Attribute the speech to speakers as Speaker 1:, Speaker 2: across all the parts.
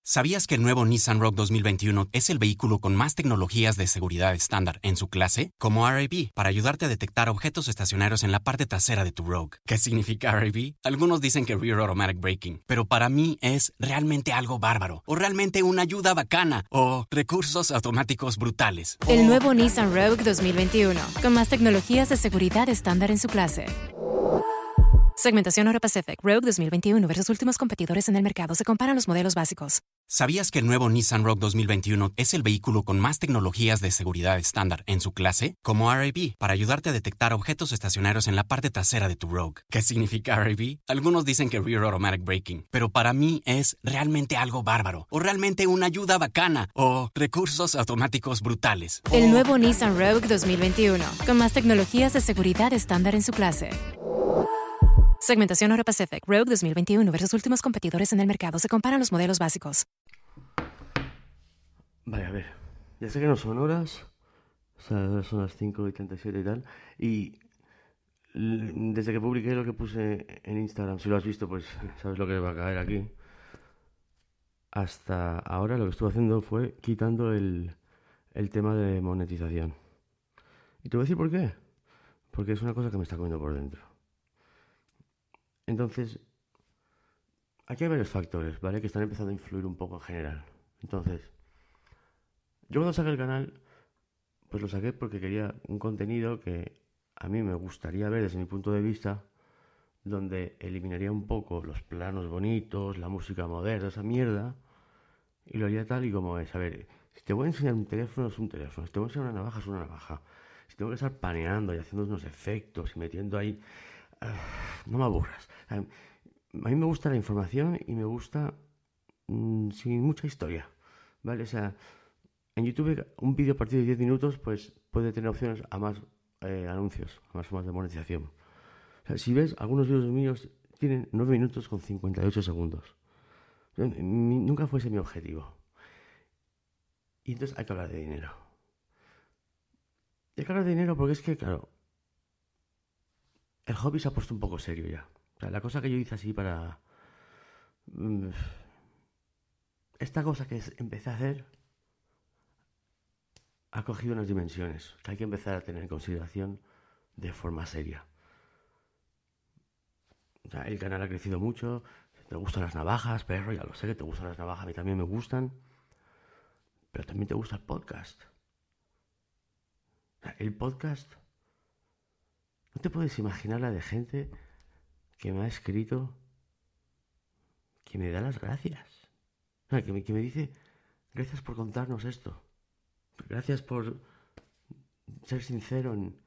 Speaker 1: ¿Sabías que el nuevo Nissan Rogue 2021 es el vehículo con más tecnologías de seguridad estándar en su clase? Como RAB, para ayudarte a detectar objetos estacionarios en la parte trasera de tu Rogue. ¿Qué significa RAB? Algunos dicen que Rear Automatic Braking, pero para mí es realmente algo bárbaro, o realmente una ayuda bacana, o recursos automáticos brutales.
Speaker 2: El nuevo Nissan Rogue 2021, con más tecnologías de seguridad estándar en su clase. Segmentación Euro Pacific Rogue 2021 versus últimos competidores en el mercado. Se comparan los modelos básicos.
Speaker 1: ¿Sabías que el nuevo Nissan Rogue 2021 es el vehículo con más tecnologías de seguridad estándar en su clase? Como RAB, para ayudarte a detectar objetos estacionarios en la parte trasera de tu Rogue. ¿Qué significa RAB? Algunos dicen que Rear Automatic Braking, pero para mí es realmente algo bárbaro, o realmente una ayuda bacana, o recursos automáticos brutales.
Speaker 2: El nuevo Nissan Rogue 2021, con más tecnologías de seguridad estándar en su clase. Segmentación Euro Pacific Rogue 2021 versus últimos competidores en el mercado. Se comparan los modelos básicos.
Speaker 3: Vale, a ver. Ya sé que no son horas. O sea, son las 5:37 y tal. Y desde que publiqué lo que puse en Instagram, si lo has visto, pues sabes lo que va a caer aquí. Hasta ahora lo que estuve haciendo fue quitando el tema de monetización. Y te voy a decir por qué. Porque es una cosa que me está comiendo por dentro. Entonces, aquí hay varios factores, ¿vale? Que están empezando a influir un poco en general. Entonces, yo cuando saqué el canal, pues lo saqué porque quería un contenido que a mí me gustaría ver desde mi punto de vista, donde eliminaría un poco los planos bonitos, la música moderna, esa mierda, y lo haría tal y como es. A ver, si te voy a enseñar un teléfono, es un teléfono. Si te voy a enseñar una navaja, es una navaja. Si tengo que estar paneando y haciendo unos efectos y metiendo ahí... no me aburras. A mí me gusta la información y me gusta sin mucha historia, ¿vale? O sea, en YouTube un vídeo a partir de 10 minutos pues puede tener opciones a más anuncios, a más formas de monetización. O sea, si ves, algunos vídeos míos tienen 9 minutos con 58 segundos. Nunca fuese mi objetivo. Y entonces hay que hablar de dinero. Y hay que hablar de dinero porque es que, claro, el hobby se ha puesto un poco serio ya. O sea, la cosa que yo hice así para... esta cosa que empecé a hacer ha cogido unas dimensiones que hay que empezar a tener en consideración de forma seria. O sea, el canal ha crecido mucho. Te gustan las navajas, perro, ya lo sé que te gustan las navajas, a mí también me gustan. Pero también te gusta el podcast. O sea, el podcast... No te puedes imaginar la de gente que me ha escrito, que me da las gracias. O sea, que me dice, gracias por contarnos esto. Gracias por ser sincero en...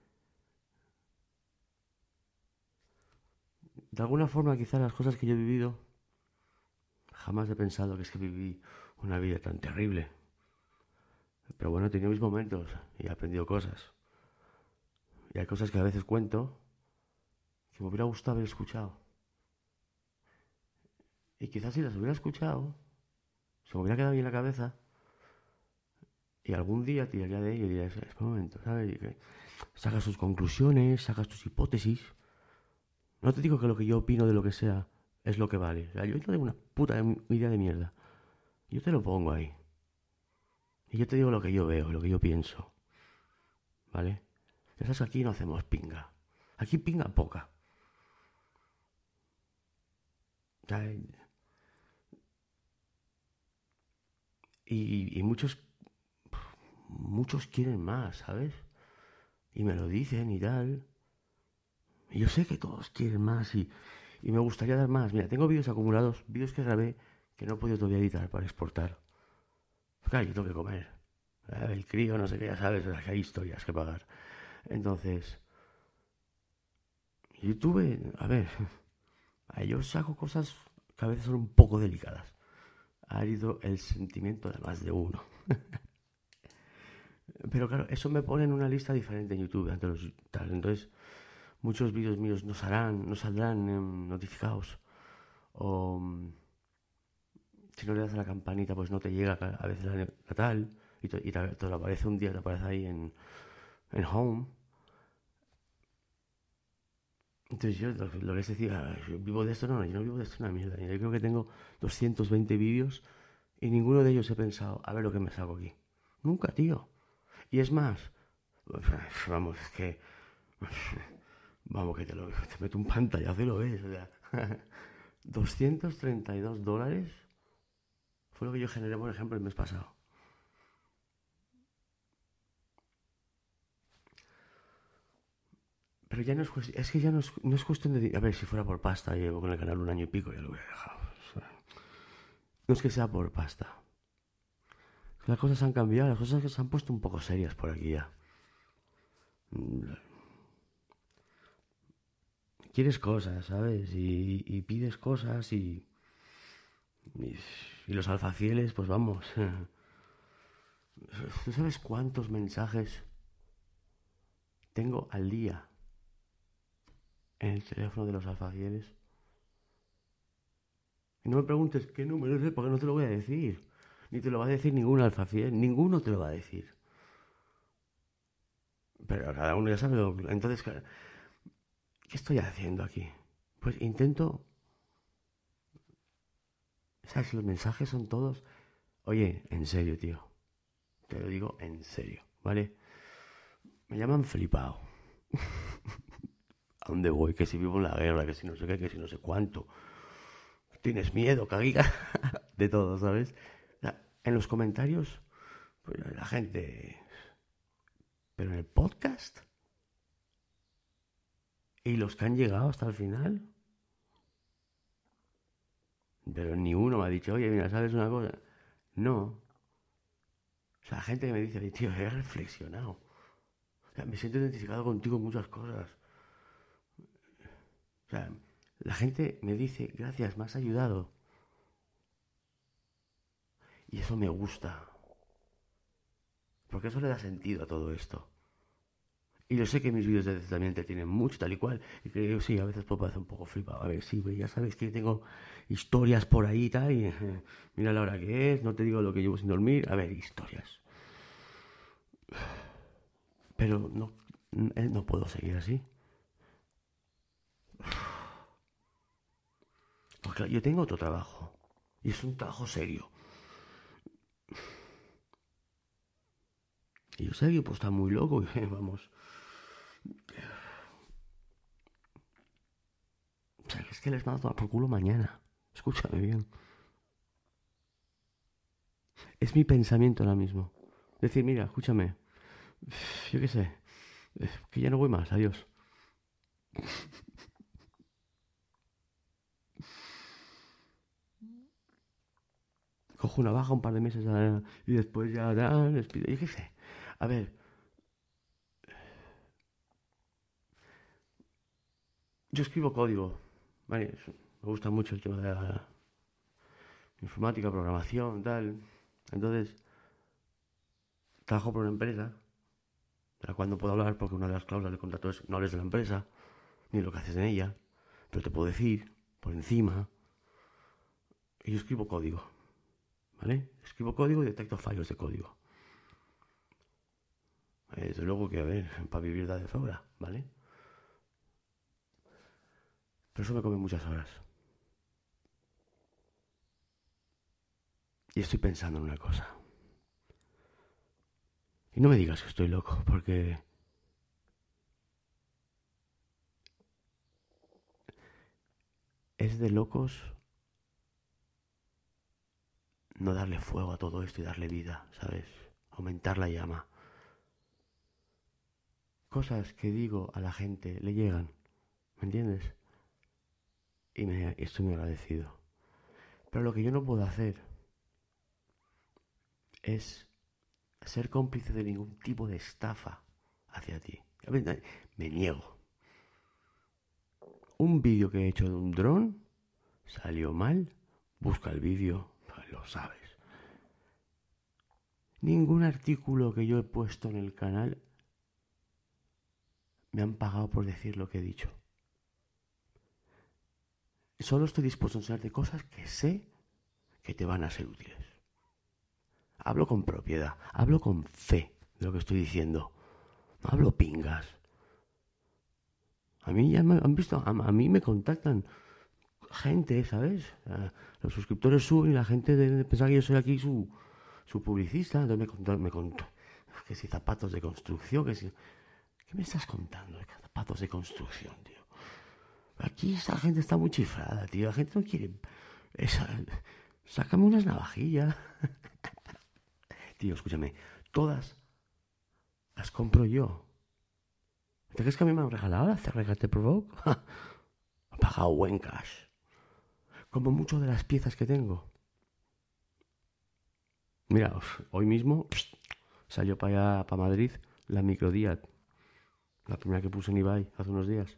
Speaker 3: De alguna forma, quizás las cosas que yo he vivido, jamás he pensado que es que viví una vida tan terrible. Pero bueno, he tenido mis momentos y he aprendido cosas. Y hay cosas que a veces cuento que me hubiera gustado haber escuchado. Y quizás si las hubiera escuchado, se me hubiera quedado ahí en la cabeza. Y algún día tiraría de ello y diría, es un momento, ¿sabes? Y que sacas tus conclusiones, sacas tus hipótesis. No te digo que lo que yo opino de lo que sea es lo que vale. O sea, yo no tengo una puta idea de mierda. Yo te lo pongo ahí. Y yo te digo lo que yo veo, lo que yo pienso. ¿Vale? Ya sabes que aquí no hacemos pinga. Aquí pinga poca. O sea, y muchos quieren más, ¿sabes? Y me lo dicen y tal. Y yo sé que todos quieren más y me gustaría dar más. Mira, tengo vídeos acumulados, vídeos que grabé que no he podido todavía editar para exportar. Claro, yo tengo que comer. El crío, no sé qué, ya sabes, que hay historias que pagar. Entonces, YouTube, a ver, yo saco cosas que a veces son un poco delicadas. Ha herido el sentimiento de más de uno. Pero claro, eso me pone en una lista diferente en YouTube ante los tal. Entonces, muchos vídeos míos no saldrán notificados. O si no le das a la campanita, pues no te llega a veces la tal. Y te lo aparece un día, te aparece ahí en Home. Entonces yo lo que les decía, yo vivo de esto, no, yo no vivo de esto una mierda. Yo creo que tengo 220 vídeos Y ninguno de ellos he pensado, a ver lo que me saco aquí. Nunca, tío. Y es más, vamos, es que... Vamos, que te meto un pantallazo y lo ves. O sea, $232 fue lo que yo generé, por ejemplo, el mes pasado. Pero ya no es cuestión, es que ya no es cuestión de... A ver, si fuera por pasta, llevo con el canal 1 año y pico, ya lo hubiera dejado. O sea, no es que sea por pasta. Las cosas han cambiado, las cosas que se han puesto un poco serias por aquí ya. Quieres cosas, ¿sabes? Y pides cosas y los alfacieles, pues vamos. ¿Tú sabes cuántos mensajes tengo al día en el teléfono de los alfacieles? Y no me preguntes qué número es, porque no te lo voy a decir. Ni te lo va a decir ningún alfaciel, ninguno te lo va a decir. Pero cada uno ya sabe Entonces, ¿qué estoy haciendo aquí? Pues intento... ¿Sabes? Los mensajes son todos... Oye, en serio, tío. Te lo digo en serio, ¿vale? Me llaman flipado. ¿A dónde voy? Que si vivo en la guerra, que si no sé qué, que si no sé cuánto. ¿Tienes miedo, caguica? De todo, ¿sabes? En los comentarios, pues la gente... Pero en el podcast... ¿Y los que han llegado hasta el final? Pero ni uno me ha dicho, oye, mira, ¿sabes una cosa? No. O sea, gente que me dice, tío, he reflexionado. O sea, me siento identificado contigo en muchas cosas. O sea, la gente me dice, gracias, me has ayudado. Y eso me gusta. Porque eso le da sentido a todo esto. Y yo sé que mis vídeos también te tienen mucho, tal y cual. Y que yo sí, a veces puedo parecer un poco flipado. A ver, sí, ya sabes que tengo historias por ahí y tal. Y mira la hora que es, no te digo lo que llevo sin dormir. A ver, historias. Pero no puedo seguir así. Porque yo tengo otro trabajo. Y es un trabajo serio. Y yo sé que pues está muy loco. Y vamos... O sea, es que les mando a tomar por culo mañana. Escúchame bien. Es mi pensamiento ahora mismo. Decir, mira, escúchame. Yo qué sé. Que ya no voy más. Adiós. Cojo una baja un par de meses y después ya despido. Yo qué sé. A ver. Yo escribo código. Vale, me gusta mucho el tema de la informática, programación, tal. Entonces, trabajo por una empresa de la cual no puedo hablar porque una de las cláusulas del contrato es no hables de la empresa, ni lo que haces en ella, pero te puedo decir, por encima, y yo escribo código, ¿vale? Escribo código y detecto fallos de código. Desde luego que, a ver, para vivir da de sobra, ¿vale? Pero eso me come muchas horas. Y estoy pensando en una cosa. Y no me digas que estoy loco, porque... Es de locos no darle fuego a todo esto y darle vida, ¿sabes? Aumentar la llama. Cosas que digo a la gente le llegan, ¿me entiendes? Y estoy muy agradecido. Pero lo que yo no puedo hacer es ser cómplice de ningún tipo de estafa hacia ti. Me niego. Un vídeo que he hecho de un dron salió mal. Busca el vídeo, lo sabes. Ningún artículo que yo he puesto en el canal me han pagado por decir lo que he dicho. Solo estoy dispuesto a enseñarte cosas que sé que te van a ser útiles. Hablo con propiedad, hablo con fe de lo que estoy diciendo. No hablo pingas. A mí ya me han visto, a mí me contactan gente, ¿sabes? Los suscriptores suben y la gente debe pensar que yo soy aquí su publicista. Entonces me contó que si zapatos de construcción, que si... ¿Qué me estás contando de zapatos de construcción, tío? Aquí esta gente está muy chifrada, tío. La gente no quiere... Sácame unas navajillas. Tío, escúchame. Todas las compro yo. ¿Te crees que a mí me han regalado la CRGT Te Provoke? He pagado buen cash. Como mucho de las piezas que tengo. Mira, hoy mismo salió para allá, para Madrid, la Microdiat. La primera que puse en eBay hace unos días.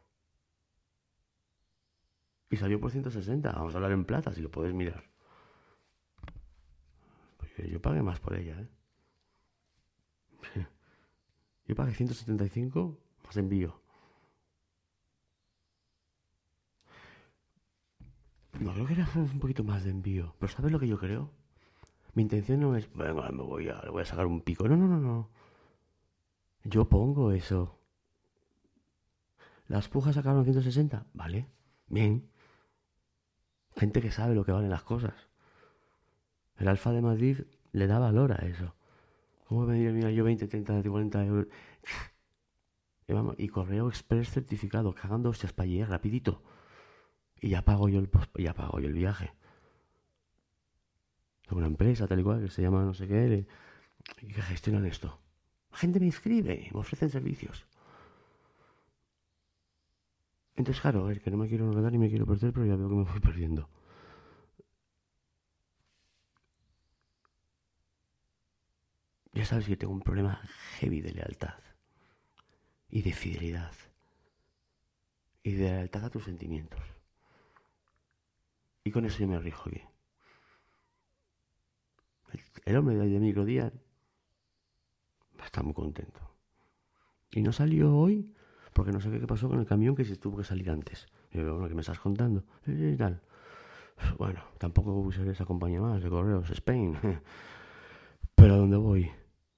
Speaker 3: Y salió por 160. Vamos a hablar en plata, si lo puedes mirar. Pues yo pagué más por ella, Yo pagué 175 más envío. No, creo que era un poquito más de envío. Pero ¿sabes lo que yo creo? Mi intención no es... Venga, le voy a sacar un pico. No. Yo pongo eso. Las pujas sacaron 160. Vale. Bien. Gente que sabe lo que valen las cosas. El Alfa de Madrid le da valor a eso. ¿Cómo me diría, mira, yo 20, 30, 40 euros? Y correo express certificado, cagando hostias para llegar rapidito. Y ya pago yo el viaje. Tengo una empresa tal y cual que se llama no sé qué, y que gestionan esto. La gente me inscribe, me ofrecen servicios. Entonces, claro, que no me quiero enredar ni me quiero perder, pero ya veo que me voy perdiendo. Ya sabes que tengo un problema heavy de lealtad. Y de fidelidad. Y de lealtad a tus sentimientos. Y con eso yo me rijo aquí. El hombre de Microdía está muy contento. Y no salió hoy porque no sé qué pasó con el camión, que se tuvo que salir antes. Y yo, bueno, ¿qué me estás contando? Y tal. Bueno, tampoco usaré esa compañía más de correos, Spain. Pero ¿a dónde voy?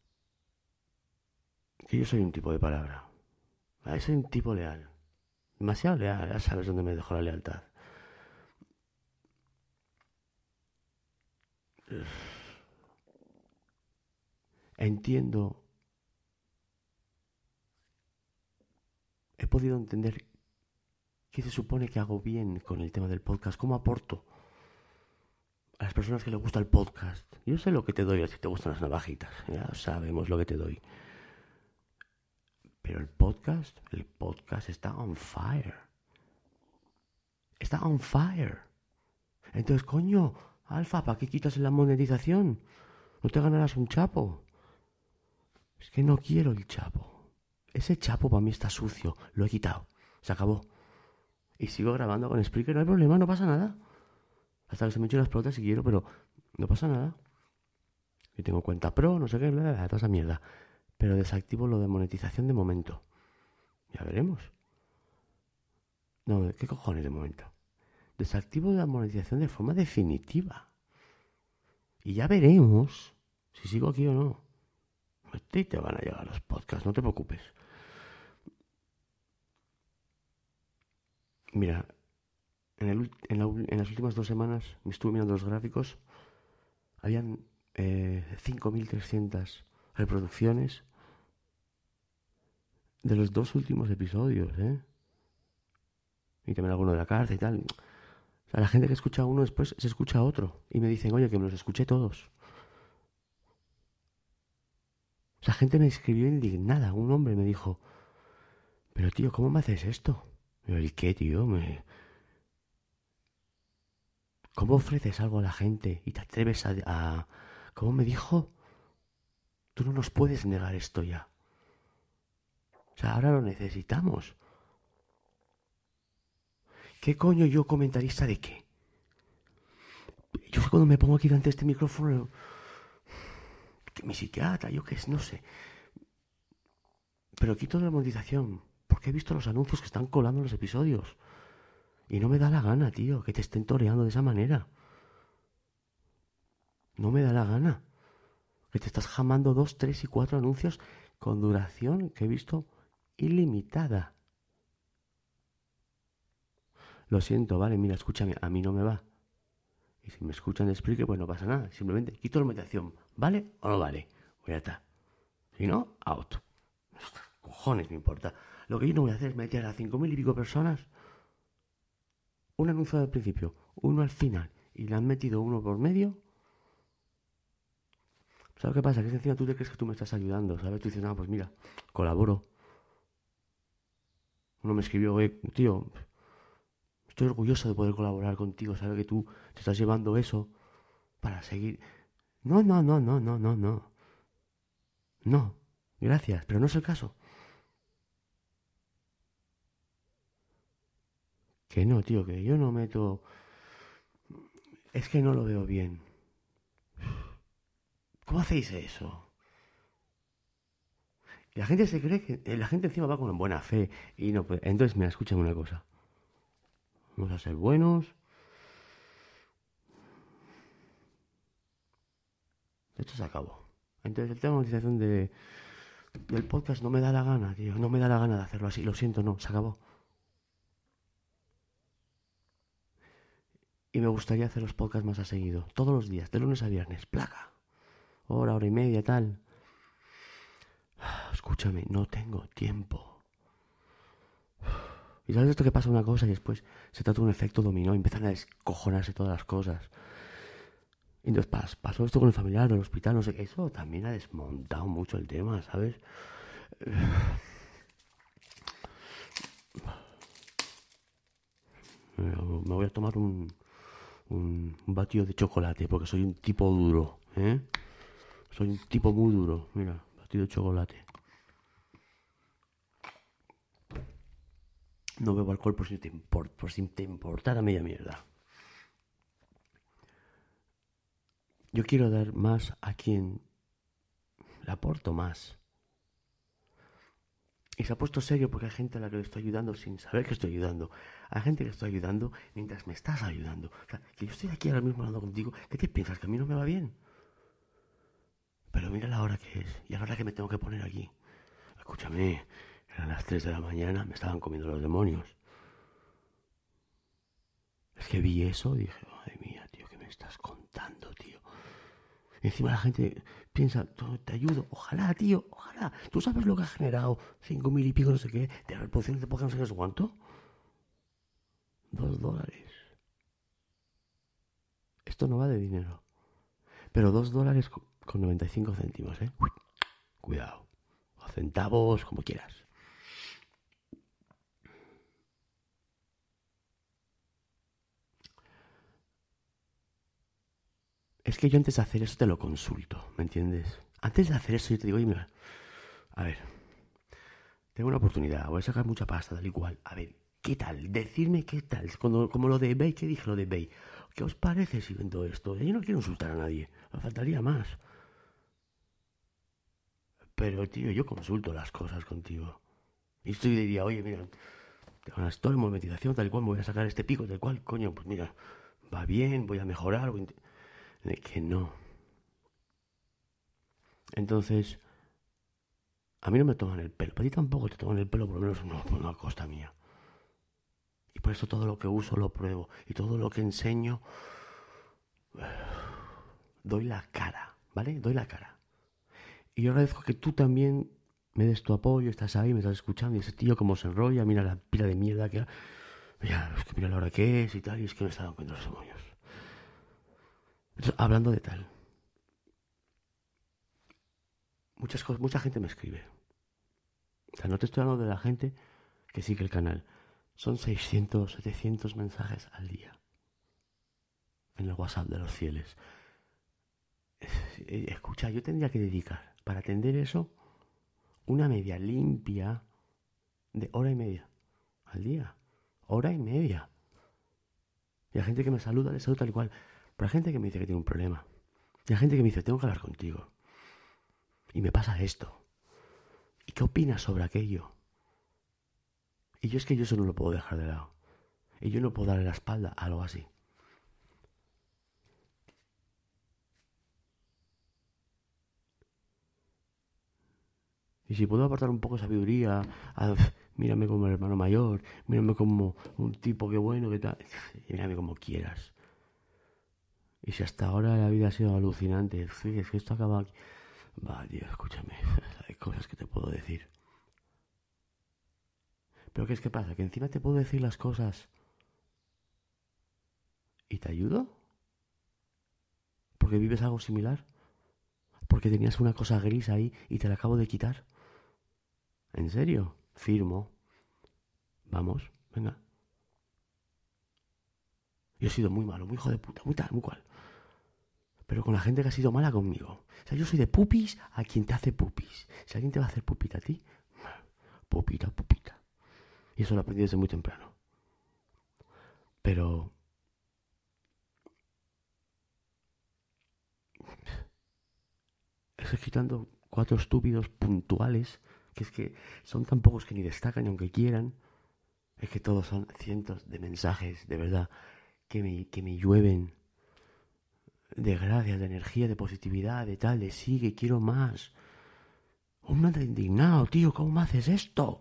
Speaker 3: Que yo soy un tipo de palabra. Soy un tipo leal. Demasiado leal. Ya sabes dónde me dejó la lealtad. Entiendo. He podido entender qué se supone que hago bien con el tema del podcast. ¿Cómo aporto a las personas que les gusta el podcast? Yo sé lo que te doy, si te gustan las navajitas. Ya sabemos lo que te doy. Pero el podcast está on fire. Está on fire. Entonces, coño, Alfa, ¿para qué quitas la monetización? No te ganarás un chapo. Es que no quiero el chapo. Ese chapo para mí está sucio. Lo he quitado. Se acabó. Y sigo grabando con Spreaker. No hay problema, no pasa nada. Hasta que se me echen las pelotas si quiero, pero no pasa nada. Yo tengo cuenta pro, no sé qué, toda esa mierda. Pero desactivo lo de monetización de momento. Ya veremos. No, ¿qué cojones de momento? Desactivo la monetización de forma definitiva. Y ya veremos si sigo aquí o no. A ti te van a llegar los podcasts, no te preocupes. Mira, en las últimas 2 semanas me estuve mirando los gráficos. Habían 5.300 reproducciones de los 2 últimos episodios, Y también alguno de la cárcel y tal. O sea, la gente que escucha uno después se escucha otro. Y me dicen, oye, que me los escuché todos. O sea, gente me escribió indignada. Un hombre me dijo, pero tío, ¿cómo me haces esto? Y yo, ¿y qué, tío? ¿Cómo ofreces algo a la gente y te atreves a... ¿Cómo me dijo? Tú no nos puedes negar esto ya. O sea, ahora lo necesitamos. ¿Qué coño yo comentarista de qué? Yo cuando me pongo aquí delante de este micrófono... Que mi psiquiatra, yo qué es, no sé. Pero quito la monetización. Porque he visto los anuncios que están colando en los episodios. Y no me da la gana, tío, que te estén toreando de esa manera. No me da la gana. Que te estás jamando 2, 3 y 4 anuncios con duración que he visto ilimitada. lo siento, vale, mira, escúchame, a mí no me va. Y si me escuchan de Spreaker, pues no pasa nada. Simplemente quito la meditación. ¿Vale o no vale? Pues ya está. Si no, out. Cojones me importa. Lo que yo no voy a hacer es meter a 5.000 y pico personas un anuncio al principio, uno al final, y le han metido uno por medio. ¿Sabes qué pasa? Que encima tú te crees que tú me estás ayudando, ¿sabes? Tú dices, no, pues mira, colaboro. Uno me escribió, tío, estoy orgulloso de poder colaborar contigo, ¿sabes? Que tú te estás llevando eso para seguir. No, no, no, no, no, no, no. No, gracias, pero no es el caso. Que no, tío, que yo no meto... Es que no lo veo bien. ¿Cómo hacéis eso? Y la gente se cree que... La gente encima va con buena fe y no puede... Entonces, mira, escúchame una cosa. Vamos a ser buenos. Esto se acabó. Entonces, el tema de monetización del podcast no me da la gana, tío. No me da la gana de hacerlo así. Lo siento, no. Se acabó. Y me gustaría hacer los podcasts más a seguido. Todos los días, de lunes a viernes. Placa. Hora y media, tal. Escúchame, no tengo tiempo. Y sabes esto que pasa una cosa y después se trata de un efecto dominó y empiezan a descojonarse todas las cosas. Y entonces pasó esto con el familiar del hospital, no sé qué. Eso también ha desmontado mucho el tema, ¿sabes? Me voy a tomar un batido de chocolate porque soy un tipo duro, ¿eh? Soy un tipo muy duro. Mira, batido de chocolate. No bebo alcohol por si te importara media mierda. Yo quiero dar más a quien le aporto más. Y se ha puesto serio porque hay gente a la que le estoy ayudando sin saber que estoy ayudando. Hay gente que estoy ayudando mientras me estás ayudando. O sea, que yo estoy aquí ahora mismo hablando contigo. ¿Qué te piensas? ¿Que a mí no me va bien? Pero mira la hora que es. Y a la hora que me tengo que poner aquí. Escúchame, eran las 3 de la mañana. Me estaban comiendo los demonios. Es que vi eso y dije, madre mía, tío, ¿qué me estás contando, tío? Y encima la gente piensa, te ayudo, ojalá, tío, ojalá. ¿Tú sabes lo que ha generado 5.000 y pico, no sé qué, de reproducciones de podcast, no sé qué, cuánto? $2. Esto no va de dinero. Pero $2 con 95 céntimos, ¿eh? Uy, cuidado. O centavos, como quieras. Es que yo antes de hacer eso te lo consulto, ¿me entiendes? Antes de hacer eso yo te digo, oye, mira, a ver, tengo una oportunidad, voy a sacar mucha pasta, tal y cual. A ver, ¿qué tal? Decidme qué tal. Como lo de eBay, ¿qué dije lo de eBay? ¿Qué os parece si vendo esto? Yo no quiero insultar a nadie, me faltaría más. Pero, tío, yo consulto las cosas contigo. Y esto yo diría, oye, mira, tengo una historia de monetización, tal y cual, me voy a sacar este pico, tal cual, coño, pues mira, va bien, voy a mejorar, que no. Entonces, a mí no me toman el pelo, para ti tampoco te toman el pelo, por lo menos no, por una costa mía. Y por eso todo lo que uso lo pruebo. Y todo lo que enseño, doy la cara, ¿vale? Doy la cara. Y yo agradezco que tú también me des tu apoyo, estás ahí, me estás escuchando. Y ese tío como se enrolla, mira la pila de mierda que... Mira, es que mira la hora que es y tal, y es que me está dando cuenta los demonios. Entonces, hablando de tal, muchas cosas, mucha gente me escribe. O sea, no te estoy hablando de la gente que sigue el canal. Son 600, 700 mensajes al día en el WhatsApp de los fieles. Escucha, yo tendría que dedicar para atender eso una media limpia de hora y media al día. Hora y media. Y hay gente que me saluda, le saludo tal y cual. Pero hay gente que me dice que tiene un problema. Y hay gente que me dice, tengo que hablar contigo. Y me pasa esto. ¿Y qué opinas sobre aquello? Y yo es que yo eso no lo puedo dejar de lado. Y yo no puedo darle la espalda a algo así. Y si puedo aportar un poco de sabiduría, Mírame como el hermano mayor, mírame como un tipo que bueno, que tal. Mírame como quieras. Y si hasta ahora la vida ha sido alucinante, es que esto acaba aquí. Va, tío, escúchame, hay cosas que te puedo decir. Pero ¿qué pasa? Que encima te puedo decir las cosas y te ayudo. Porque vives algo similar. Porque tenías una cosa gris ahí y te la acabo de quitar. ¿En serio? Firmo. Vamos, venga. Yo he sido muy malo, muy hijo de puta, muy tal, muy cual. Pero con la gente que ha sido mala conmigo. O sea, yo soy de pupis a quien te hace pupis. Si alguien te va a hacer pupita a ti, pupita, pupita. Y eso lo aprendí desde muy temprano. Pero es que quitando 4 estúpidos puntuales, que es que son tan pocos que ni destacan, y aunque quieran, es que todos son cientos de mensajes, de verdad, que me llueven de gracias, de energía, de positividad, de tal, de sigue, quiero más. Un anda indignado, tío, ¿cómo me haces esto?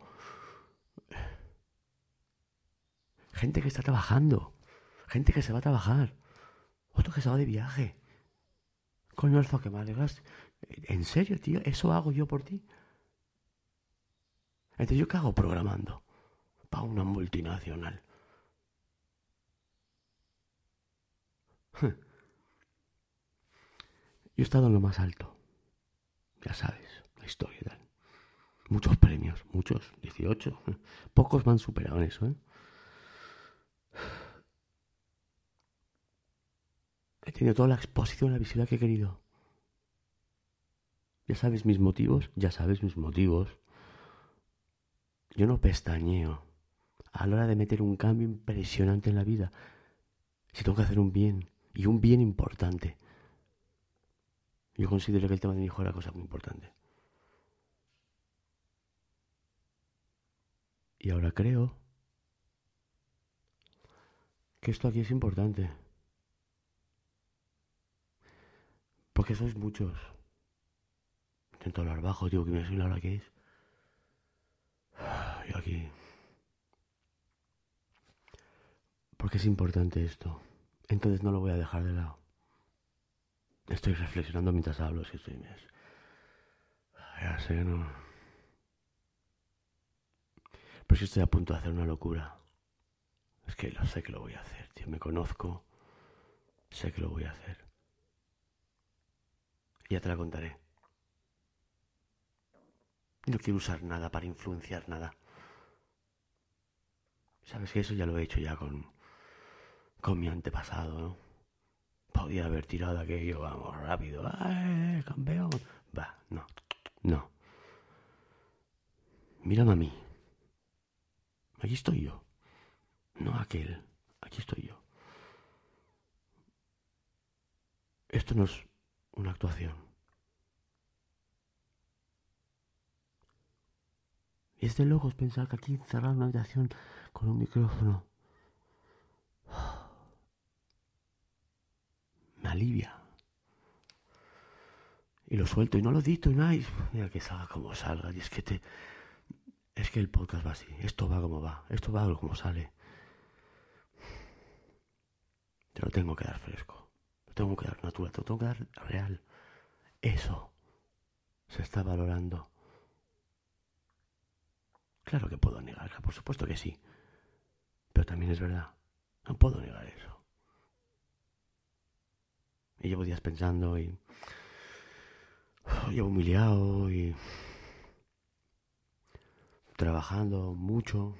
Speaker 3: Gente que está trabajando, gente que se va a trabajar, otro que se va de viaje. Coño, Alfa, que me alegras. ¿En serio, tío? ¿Eso hago yo por ti? Entonces, ¿yo qué hago programando? Para una multinacional. Yo he estado en lo más alto. Ya sabes, la historia y tal. Muchos premios, muchos, 18. Pocos me han superado en eso, ¿eh? He tenido toda la exposición, la visibilidad que he querido. Ya sabes mis motivos, ya sabes mis motivos. Yo no pestañeo a la hora de meter un cambio impresionante en la vida. Si tengo que hacer un bien, y un bien importante. Yo considero que el tema de mi hijo era cosa muy importante. Y ahora creo que esto aquí es importante. Porque sois muchos. Intento hablar bajo, tío, que me soy la hora que es. Y aquí. Porque es importante esto. Entonces no lo voy a dejar de lado. Estoy reflexionando mientras hablo, si estoy... Ya sé que no... Pero si estoy a punto de hacer una locura. Es que lo sé que lo voy a hacer, tío. Me conozco. Sé que lo voy a hacer. Y ya te la contaré. No quiero usar nada para influenciar nada. Sabes que eso ya lo he hecho ya con mi antepasado, ¿no? Podía haber tirado aquello, vamos, rápido. ¡Ay, campeón! Va, no, no. Mírame a mí. Aquí estoy yo. No aquel. Aquí estoy yo. Esto no es una actuación. Y es de locos pensar que aquí encerrado en una habitación con un micrófono me alivia. Y lo suelto y no lo dito y nada. Mira que salga como salga. Y es que es que el podcast va así. Esto va como va. Esto va como sale. Te lo tengo que dar fresco. Te lo tengo que dar natural. Te lo tengo que dar real. Eso se está valorando. Claro que puedo negarla. Por supuesto que sí. Pero también es verdad. No puedo negar eso. Y llevo días pensando y... llevo humillado y... trabajando mucho.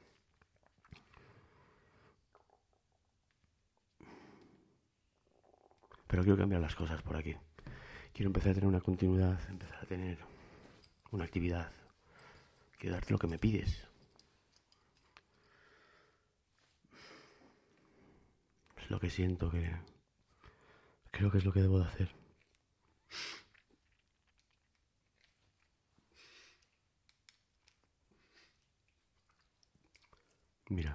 Speaker 3: Pero quiero cambiar las cosas por aquí. Quiero empezar a tener una continuidad, empezar a tener una actividad. Quiero darte lo que me pides. Es lo que siento que... creo que es lo que debo de hacer. Mira.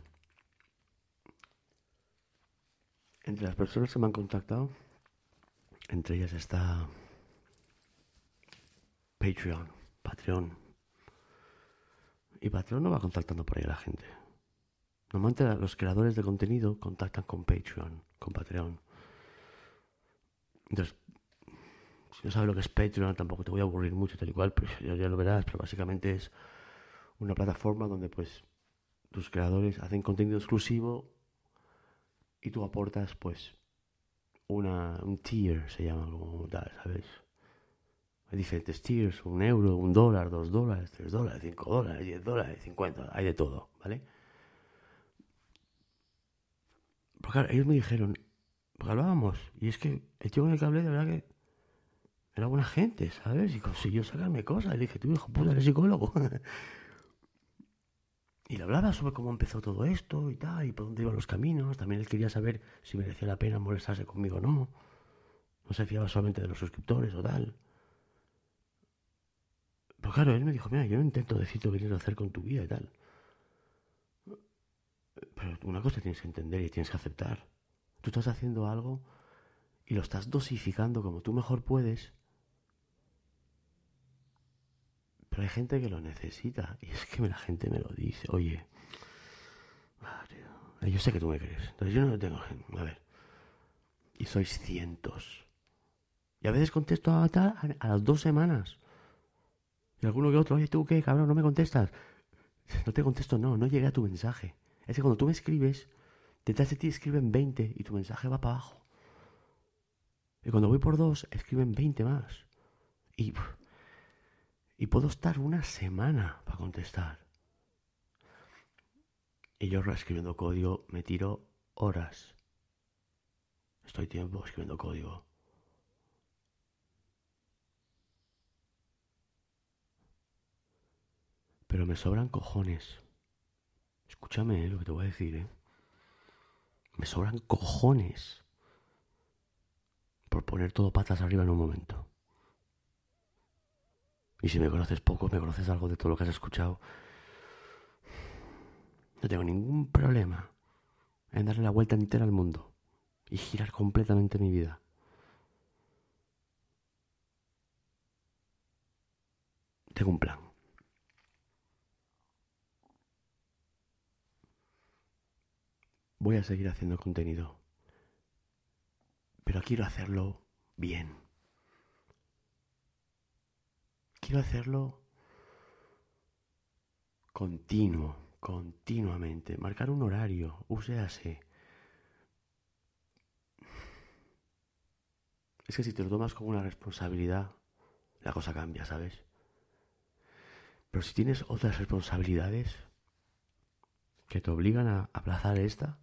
Speaker 3: Entre las personas que me han contactado, entre ellas está Patreon. Y Patreon no va contactando por ahí a la gente. Normalmente los creadores de contenido contactan con Patreon, con Patreon. Entonces, si no sabes lo que es Patreon, tampoco te voy a aburrir mucho, tal y cual, pero ya lo verás, pero básicamente es una plataforma donde pues tus creadores hacen contenido exclusivo y tú aportas pues un tier, se llama como tal, ¿sabes? Hay diferentes tiers, €1, $1, $2, $3, $5, $10, $50, hay de todo, ¿vale? Porque claro, ellos me dijeron, porque hablábamos, y es que el tío con el que hablé, de verdad que era buena gente, ¿sabes? Y consiguió sacarme cosas. Y le dije, tú, hijo puta, eres psicólogo. Y le hablaba sobre cómo empezó todo esto y tal, y por dónde iban los caminos. También él quería saber si merecía la pena molestarse conmigo o no. No se fiaba solamente de los suscriptores o tal. Pero claro, él me dijo, mira, yo no intento decirte lo que tienes que hacer con tu vida y tal. Pero una cosa tienes que entender y tienes que aceptar. Tú estás haciendo algo y lo estás dosificando como tú mejor puedes. Pero hay gente que lo necesita. Y es que la gente me lo dice. Oye, tío, yo sé que tú me crees. Entonces yo no lo tengo. A ver. Y sois cientos. Y a veces contesto a las 2 semanas. Y alguno que otro, oye, ¿tú qué, cabrón? ¿No me contestas? No te contesto, no llegué a tu mensaje. Es que cuando tú me escribes, detrás de ti escriben 20 y tu mensaje va para abajo. Y cuando voy por 2, escriben 20 más. Y puedo estar una semana para contestar. Y yo escribiendo código me tiro horas. Estoy tiempo escribiendo código. Pero me sobran cojones. Escúchame lo que te voy a decir, Me sobran cojones por poner todo patas arriba en un momento. Y si me conoces poco, me conoces algo de todo lo que has escuchado, no tengo ningún problema en darle la vuelta entera al mundo y girar completamente mi vida. Tengo un plan. Voy a seguir haciendo contenido, pero quiero hacerlo bien. Quiero hacerlo continuamente. Marcar un horario, úsese. Es que si te lo tomas como una responsabilidad, la cosa cambia, ¿sabes? Pero si tienes otras responsabilidades que te obligan a aplazar esta,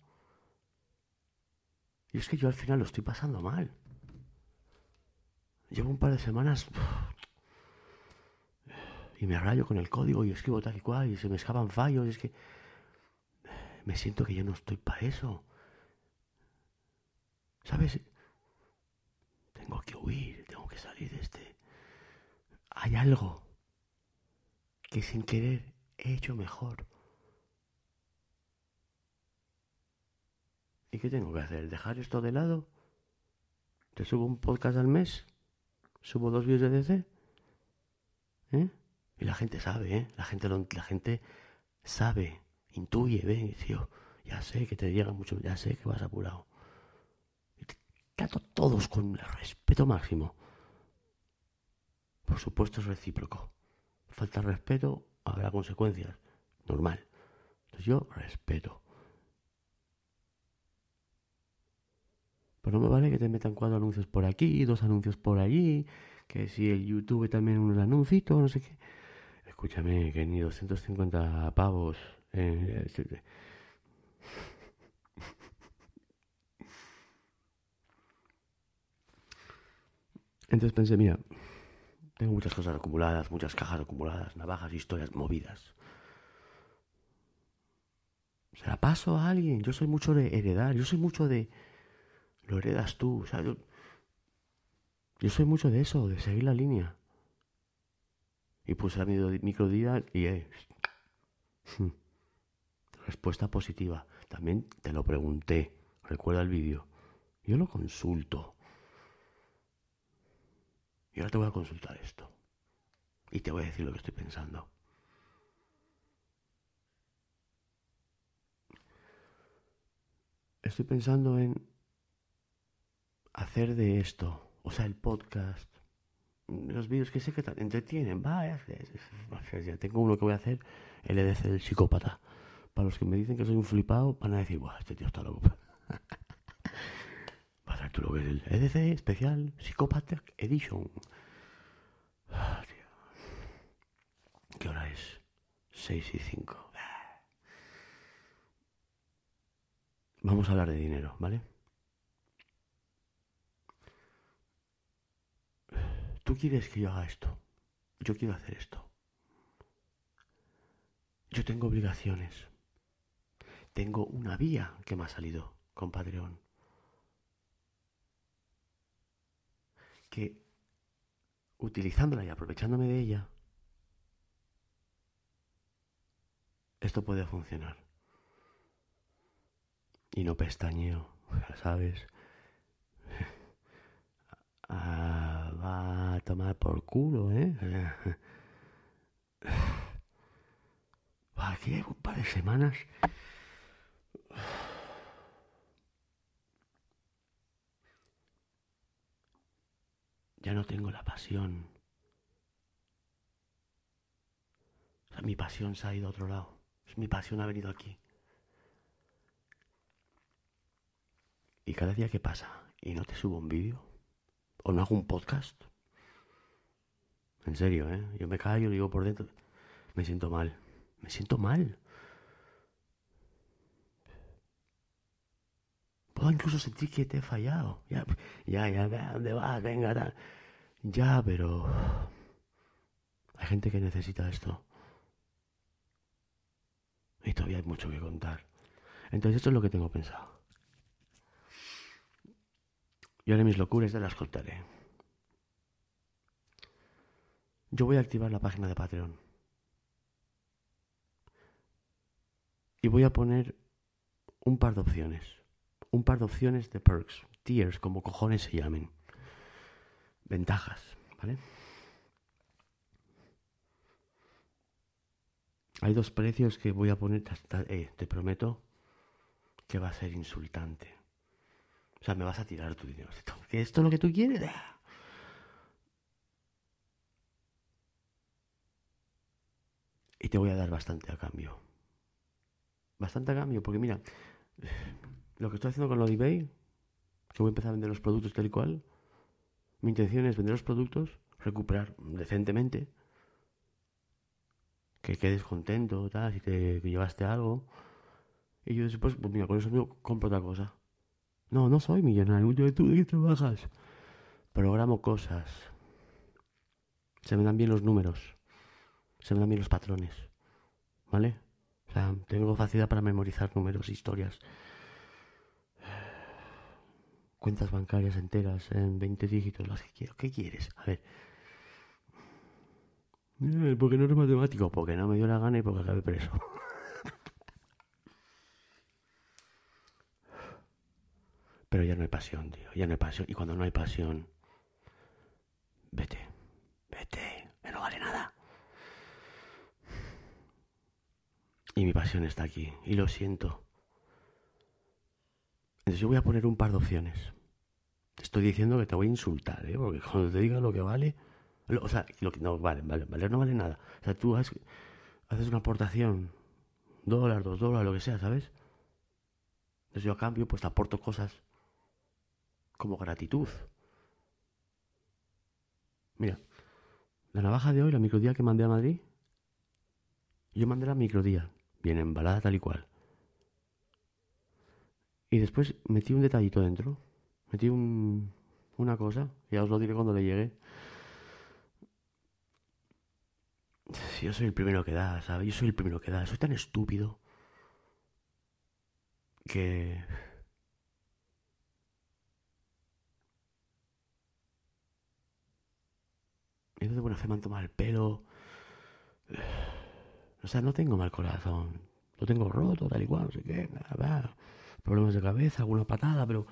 Speaker 3: y es que yo al final lo estoy pasando mal. Llevo un par de semanas y me rayo con el código y escribo tal y cual y se me escapan fallos. Y es que me siento que yo no estoy para eso. ¿Sabes? Tengo que huir, tengo que salir de este. Hay algo que sin querer he hecho mejor. ¿Y qué tengo que hacer? ¿Dejar esto de lado? ¿Te subo un podcast al mes? ¿Subo 2 vídeos de DC? Y la gente sabe, La gente sabe, intuye, ve, tío. Ya sé que te llega mucho, ya sé que vas apurado. Y te trato todos con respeto máximo. Por supuesto es recíproco. Falta respeto, habrá consecuencias. Normal. Entonces yo respeto. Pero no me vale que te metan 4 anuncios por aquí, 2 anuncios por allí, que si el YouTube también unos anuncios, no sé qué. Escúchame, que ni 250 pavos. Entonces pensé, mira, tengo muchas cosas acumuladas, muchas cajas acumuladas, navajas, historias movidas. Se la paso a alguien. Yo soy mucho de heredar, yo soy mucho de... Lo heredas tú, o sea, yo soy mucho de eso, de seguir la línea. Y puse la microdía y respuesta positiva. También te lo pregunté. Recuerda el vídeo. Yo lo consulto. Y ahora te voy a consultar esto. Y te voy a decir lo que estoy pensando. estoy pensando en hacer de esto, o sea, el podcast, los vídeos que sé que entretienen, ya tengo uno que voy a hacer, el EDC del psicópata. Para los que me dicen que soy un flipado, van a decir, ¡buah, este tío está loco! Va a ser tú lo que es el EDC especial Psicópata Edition. Tío. ¿Qué hora es? 6:05. Vamos a hablar de dinero, ¿vale? Tú quieres que yo haga esto. Yo quiero hacer esto. Yo tengo obligaciones. Tengo una vía que me ha salido con Patreon. Que utilizándola y aprovechándome de ella, esto puede funcionar. Y no pestañeo, ya sabes. Va a tomar por culo, ¿eh? Aquí llevo un par de semanas. Ya no tengo la pasión. O sea, mi pasión se ha ido a otro lado. Mi pasión ha venido aquí. Y cada día que pasa y no te subo un vídeo o no hago un podcast, en serio, yo me callo y digo por dentro, me siento mal. Puedo incluso sentir que te he fallado. Ya, ¿a dónde vas? Venga, tal. Ya, pero hay gente que necesita esto. Y todavía hay mucho que contar. Entonces esto es lo que tengo pensado. Y ahora mis locuras te las contaré. Yo voy a activar la página de Patreon. Y voy a poner un par de opciones. Un par de opciones de perks. Tiers, como cojones se llamen. Ventajas, ¿vale? Hay dos precios que voy a poner. Te prometo que va a ser insultante. O sea, me vas a tirar tu dinero. ¿Que esto es lo que tú quieres? Y te voy a dar bastante a cambio. Bastante a cambio, porque mira, lo que estoy haciendo con lo de eBay, que voy a empezar a vender los productos tal y cual, mi intención es vender los productos, recuperar decentemente, que quedes contento, tal, si te llevaste algo, y yo después, pues mira, con eso mío compro otra cosa. No soy millonario. ¿Tú de qué trabajas? Programo cosas. Se me dan bien los números. Se me dan bien los patrones. ¿Vale? O sea, tengo facilidad para memorizar números, historias. Cuentas bancarias enteras en 20 dígitos, las que quiero. ¿Qué quieres? A ver. ¿Por qué no eres matemático? Porque no me dio la gana y porque acabé preso. Pero ya no hay pasión, tío. Ya no hay pasión. Y cuando no hay pasión, vete. Que no vale nada. Y mi pasión está aquí. Y lo siento. Entonces yo voy a poner un par de opciones. Te estoy diciendo que te voy a insultar, porque cuando te diga lo que vale... O sea, lo que no vale, no vale nada. O sea, tú haces una aportación, $1, $2, lo que sea, ¿sabes? Entonces yo a cambio pues te aporto cosas como gratitud. Mira, la navaja de hoy, la microdía que mandé a Madrid, yo mandé la microdía, bien embalada tal y cual. Y después metí un detallito dentro, metí una cosa, ya os lo diré cuando le llegue. Yo soy el primero que da, ¿sabes? Soy tan estúpido que... Entonces, de buena fe me han tomado el pelo. O sea, no tengo mal corazón. Lo tengo roto, tal y cual, no sé qué. Problemas de cabeza, alguna patada, pero...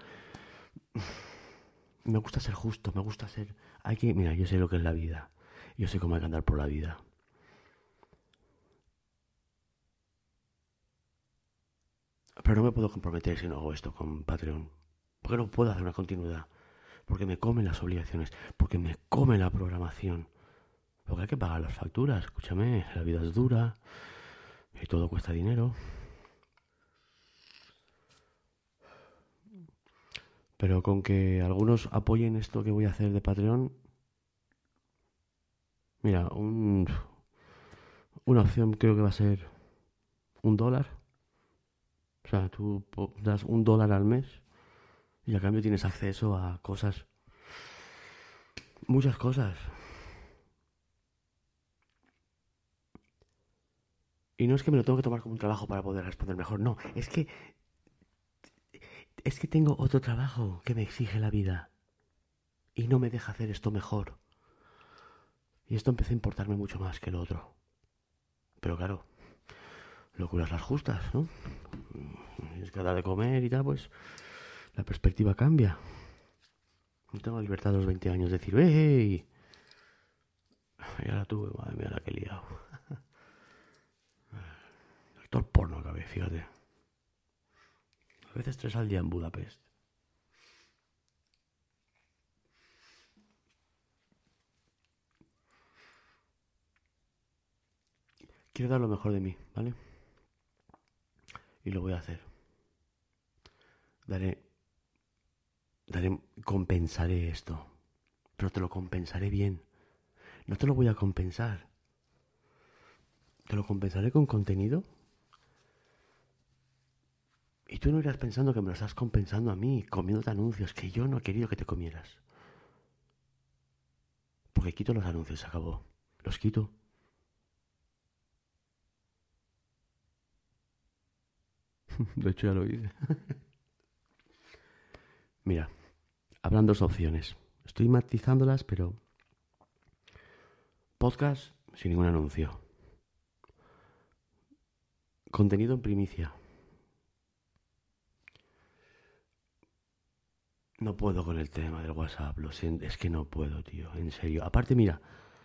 Speaker 3: Me gusta ser justo, me gusta ser... Mira, yo sé lo que es la vida. Yo sé cómo hay que andar por la vida. Pero no me puedo comprometer si no hago esto con Patreon. Porque no puedo hacer una continuidad. Porque me comen las obligaciones. Porque me come la programación. Porque hay que pagar las facturas. Escúchame, la vida es dura. Y todo cuesta dinero. Pero con que algunos apoyen esto que voy a hacer de Patreon. Mira, una opción creo que va a ser $1. O sea, tú das $1 al mes y a cambio tienes acceso a cosas. Muchas cosas. Y no es que me lo tengo que tomar como un trabajo para poder responder mejor. No, es que tengo otro trabajo que me exige la vida. Y no me deja hacer esto mejor. Y esto empezó a importarme mucho más que lo otro. Pero claro, locuras las justas, ¿no? Es que a la de comer y tal, pues la perspectiva cambia. No tengo la libertad de los 20 años de decir, ¡hey! Y ahora tuve, madre mía, la que he liado. Actor porno acabé, fíjate. A veces 3 al día en Budapest. Quiero dar lo mejor de mí, ¿vale? Y lo voy a hacer. Compensaré esto. Pero te lo compensaré bien. No te lo voy a compensar. Te lo compensaré con contenido. Y tú no irás pensando que me lo estás compensando a mí, comiéndote anuncios que yo no he querido que te comieras. Porque quito los anuncios, se acabó. Los quito. De hecho ya lo hice. Mira, habrán 2 opciones. Estoy matizándolas, pero... Podcast sin ningún anuncio. Contenido en primicia. No puedo con el tema del WhatsApp, lo siento, es que no puedo, tío, en serio. Aparte, mira,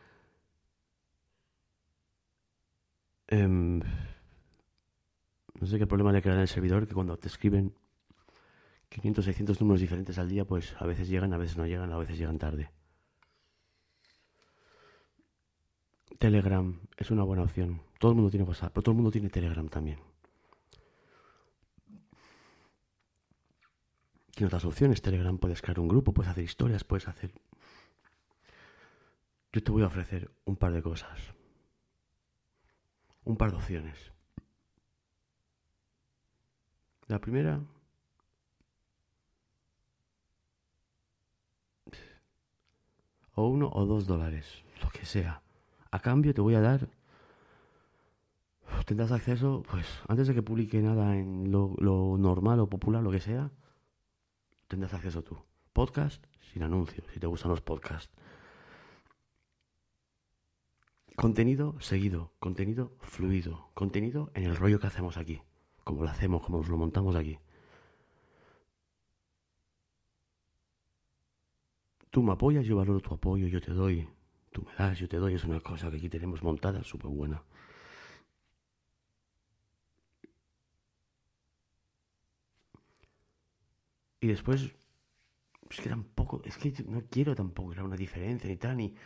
Speaker 3: no sé qué problema le creará el servidor, que cuando te escriben 500, 600 números diferentes al día, pues a veces llegan, a veces no llegan, a veces llegan tarde. Telegram es una buena opción. Todo el mundo tiene WhatsApp, pero todo el mundo tiene Telegram también. Tiene otras opciones. Telegram puedes crear un grupo, puedes hacer historias, puedes hacer... Yo te voy a ofrecer un par de cosas. Un par de opciones. La primera... o $1 o $2, lo que sea. A cambio te voy a dar... Tendrás acceso, pues, antes de que publique nada en lo normal o popular, lo que sea, tendrás acceso tú. Podcast sin anuncios, si te gustan los podcasts. Contenido seguido, contenido fluido, contenido en el rollo que hacemos aquí, como lo hacemos, como nos lo montamos aquí. Tú me apoyas, yo valoro tu apoyo, yo te doy. Tú me das, yo te doy, es una cosa que aquí tenemos montada, súper buena. Y después, es que tampoco, es que no quiero tampoco crear una diferencia ni tal, ni...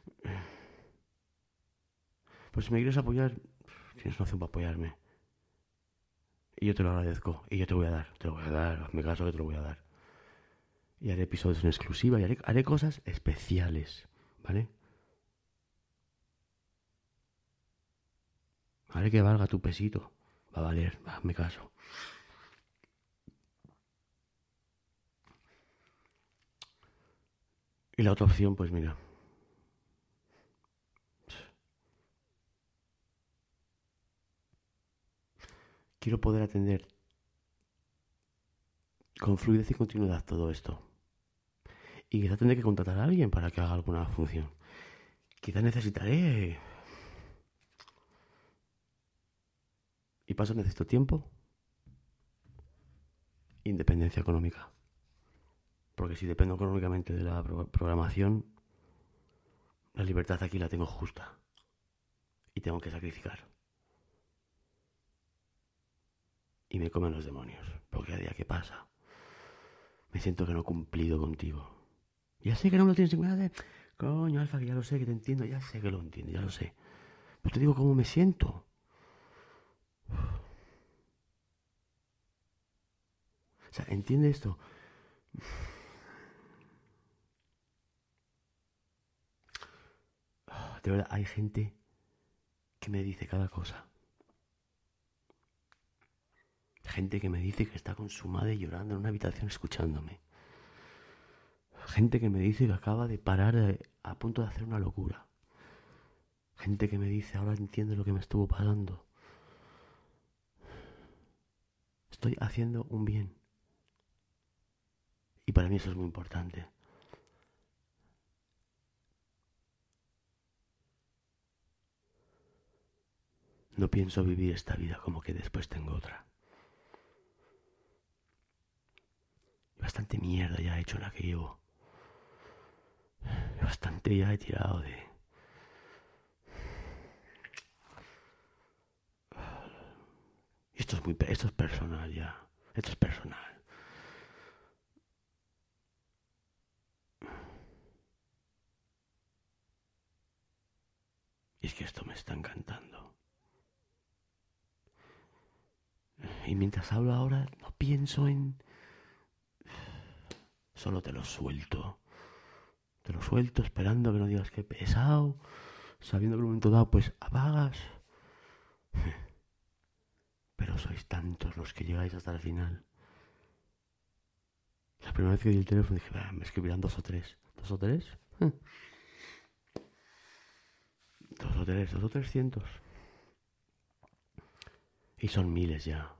Speaker 3: Pues si me quieres apoyar, tienes una opción para apoyarme. Y yo te lo agradezco, y yo te lo voy a dar, hazme caso que te lo voy a dar. Y haré episodios en exclusiva, y haré cosas especiales, ¿vale? Haré que valga tu pesito, va a valer, hazme caso. Y la otra opción, pues mira. Quiero poder atender con fluidez y continuidad todo esto. Y quizá tendré que contratar a alguien para que haga alguna función. Quizá necesitaré... Y paso necesito tiempo. Independencia económica. Porque si dependo económicamente de la programación, la libertad aquí la tengo justa. Y tengo que sacrificar. y me comen los demonios. Porque cada día que pasa, me siento que no he cumplido contigo. Ya sé que no me lo tienes en cuenta. Coño, Alfa, que ya lo sé, que te entiendo. Ya sé que lo entiendo, ya lo sé. Pero te digo cómo me siento. O sea, ¿entiende esto? De verdad, hay gente que me dice cada cosa. Gente que me dice que está con su madre llorando en una habitación escuchándome. Gente que me dice que acaba de parar a punto de hacer una locura. Gente que me dice, ahora entiendo lo que me estuvo pasando. Estoy haciendo un bien. Y para mí eso es muy importante. No pienso vivir esta vida como que después tengo otra. Bastante mierda ya he hecho la que llevo. Bastante ya he tirado de... Esto es personal ya. Esto es personal. Y es que esto me está encantando. Y mientras hablo ahora, no pienso en... Solo te lo suelto. Te lo suelto esperando que no digas que he pesado. Sabiendo que en un momento dado, pues apagas. Pero sois tantos los que llegáis hasta el final. La primera vez que di el teléfono dije, me escribirán 2 o 3. ¿2 o 3? 2 o 3, 2 o 300. Y son miles ya.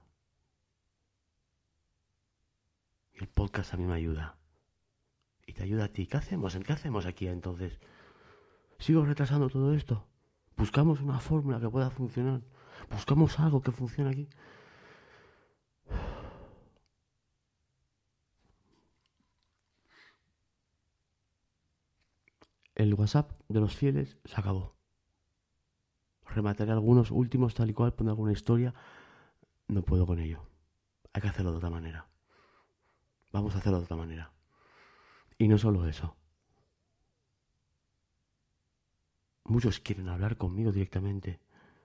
Speaker 3: Y el podcast a mí me ayuda. Y te ayuda a ti. ¿Qué hacemos? ¿Qué hacemos aquí entonces? ¿Sigo retrasando todo esto? ¿Buscamos una fórmula que pueda funcionar? ¿Buscamos algo que funcione aquí? El WhatsApp de los fieles se acabó. Remataré algunos últimos tal y cual, poner alguna historia. No puedo con ello. Hay que hacerlo de otra manera. Vamos a hacerlo de otra manera. Y no solo eso. Muchos quieren hablar conmigo directamente.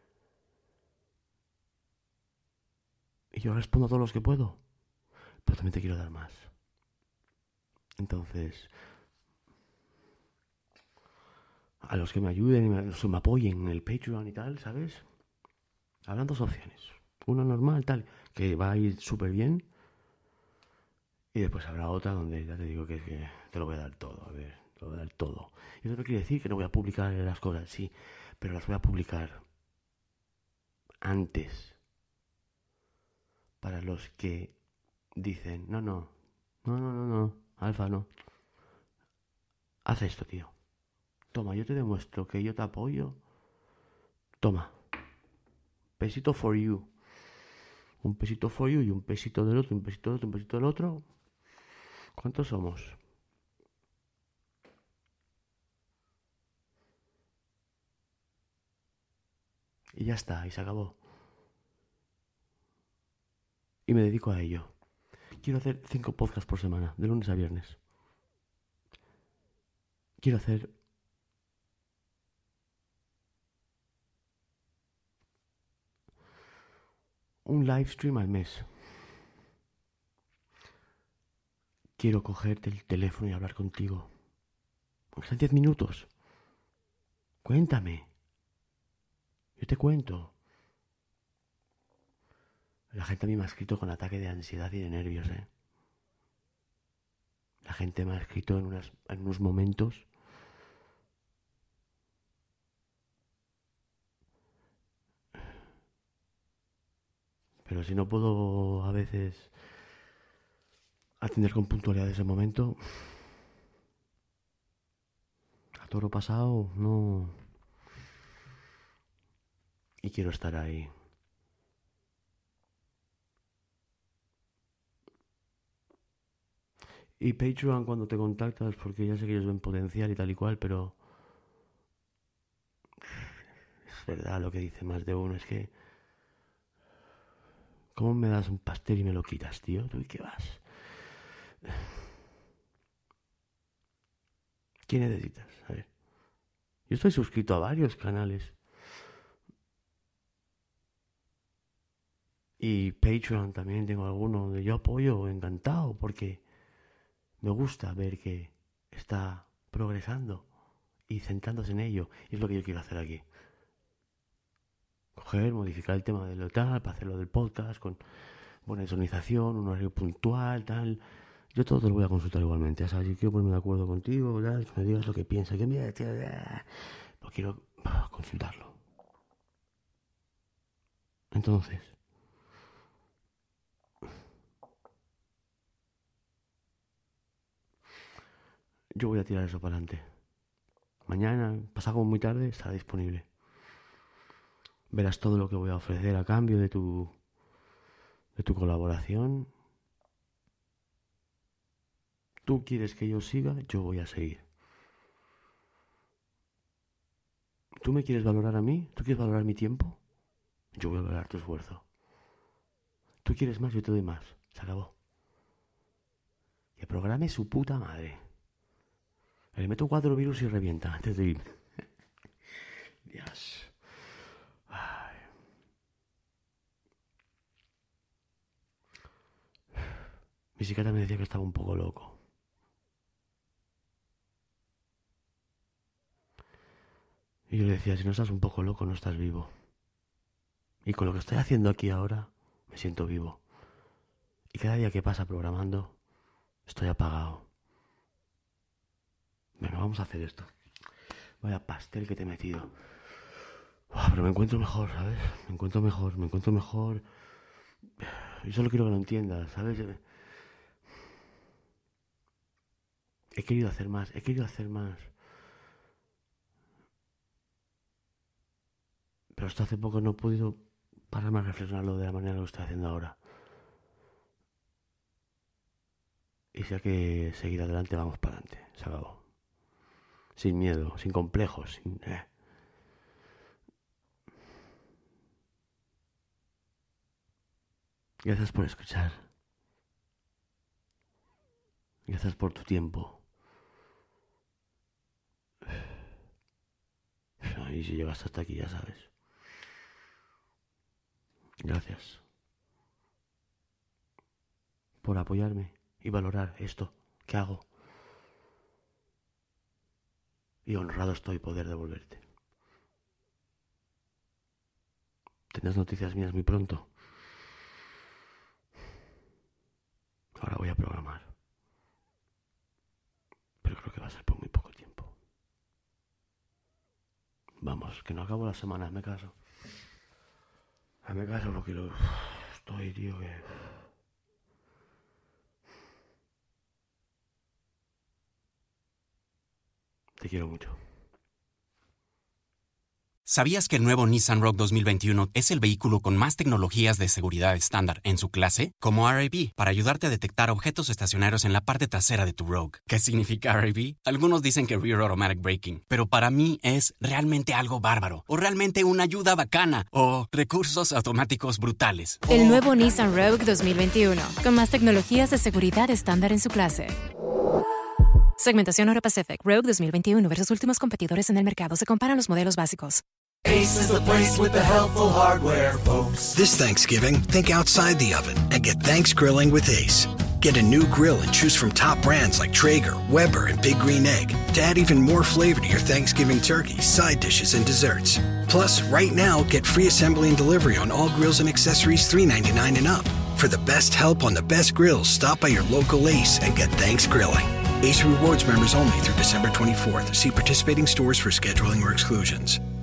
Speaker 3: Y yo respondo a todos los que puedo. Pero también te quiero dar más. Entonces, a los que me ayuden y me apoyen en el Patreon y tal, ¿sabes? Habrán 2 opciones. Una normal, tal, que va a ir súper bien. Y después habrá otra donde ya te digo que te lo voy a dar todo. A ver, te lo voy a dar todo. Y eso no quiere decir que no voy a publicar las cosas, sí. Pero las voy a publicar antes. Para los que dicen, no, Alfa, no. Haz esto, tío. Toma, yo te demuestro que yo te apoyo. Toma. Pesito for you. Un pesito for you y un pesito del otro, un pesito del otro, un pesito del otro. ¿Cuántos somos? Y ya está, y se acabó. Y me dedico a ello. Quiero hacer 5 podcasts por semana, de lunes a viernes. Quiero hacer un live stream al mes. Quiero cogerte el teléfono y hablar contigo. Aunque sean 10 minutos. Cuéntame. Yo te cuento. La gente a mí me ha escrito con ataque de ansiedad y de nervios, ¿eh? La gente me ha escrito en unos momentos. Pero si no puedo a veces atender con puntualidad ese momento, a toro pasado, no. Y quiero estar ahí. Y Patreon cuando te contactas, porque ya sé que ellos ven potencial y tal y cual, pero es verdad lo que dice más de uno, es que ¿Cómo me das un pastel y me lo quitas, tío? ¿Tú y qué vas? ¿Qué necesitas? A ver. Yo estoy suscrito a varios canales. Y Patreon también tengo alguno donde yo apoyo encantado porque me gusta ver que está progresando y centrándose en ello. Y es lo que yo quiero hacer aquí. Coger, modificar el tema del tal, para hacerlo del podcast con buena sonización, un horario puntual, tal. Yo todo te lo voy a consultar igualmente. ¿Sabes? Si quiero ponerme de acuerdo contigo, tal, que me digas lo que piensas, que mira, tío, pues quiero consultarlo. Entonces, yo voy a tirar eso para adelante. Mañana, pasado muy tarde, estará disponible. Verás todo lo que voy a ofrecer a cambio de tu colaboración. Tú quieres que yo siga, yo voy a seguir. ¿Tú me quieres valorar a mí? ¿Tú quieres valorar mi tiempo? Yo voy a valorar tu esfuerzo. ¿Tú quieres más? Yo te doy más. Se acabó. Que programe su puta madre. Le meto 4 virus y revienta antes de ir. Dios. Ay. Mi psiquiatra me decía que estaba un poco loco. Y yo le decía, si no estás un poco loco, no estás vivo. Y con lo que estoy haciendo aquí ahora, me siento vivo. Y cada día que pasa programando, estoy apagado. Bueno, vamos a hacer esto. Vaya pastel que te he metido. Pero me encuentro mejor, ¿sabes? Me encuentro mejor. Y solo quiero que lo entiendas, ¿sabes? He querido hacer más. Pero hasta hace poco no he podido pararme a reflexionarlo de la manera que lo estoy haciendo ahora. Y si hay que seguir adelante, vamos para adelante. Se acabó. Sin miedo, sin complejos, Gracias por escuchar. Gracias por tu tiempo. Y si llegaste hasta aquí, ya sabes. Gracias por apoyarme y valorar esto que hago. Y honrado estoy poder devolverte. Tendrás noticias mías muy pronto. Ahora voy a programar. Pero creo que va a ser por muy poco tiempo. Vamos, que no acabo la semana, hazme caso. Hazme caso porque estoy, tío, que... Te quiero mucho.
Speaker 1: ¿Sabías que el nuevo Nissan Rogue 2021 es el vehículo con más tecnologías de seguridad estándar en su clase? Como RAB, para ayudarte a detectar objetos estacionarios en la parte trasera de tu Rogue. ¿Qué significa RAB? Algunos dicen que Rear Automatic Braking, pero para mí es realmente algo bárbaro, o realmente una ayuda bacana, o recursos automáticos brutales.
Speaker 2: El nuevo Nissan Rogue 2021, con más tecnologías de seguridad estándar en su clase. Segmentación Euro Pacific Rogue 2021 versus últimos competidores en el mercado. Se comparan los modelos básicos.
Speaker 4: Ace is the place with the helpful hardware, folks.
Speaker 5: This Thanksgiving, think outside the oven and get Thanks Grilling with Ace. Get a new grill and choose from top brands like Traeger, Weber, and Big Green Egg to add even more flavor to your Thanksgiving turkey, side dishes, and desserts. Plus, right now, get free assembly and delivery on all grills and accessories $3.99 and up. For the best help on the best grills, stop by your local Ace and get Thanks Grilling. Ace Rewards members only through December 24th. See participating stores for scheduling or exclusions.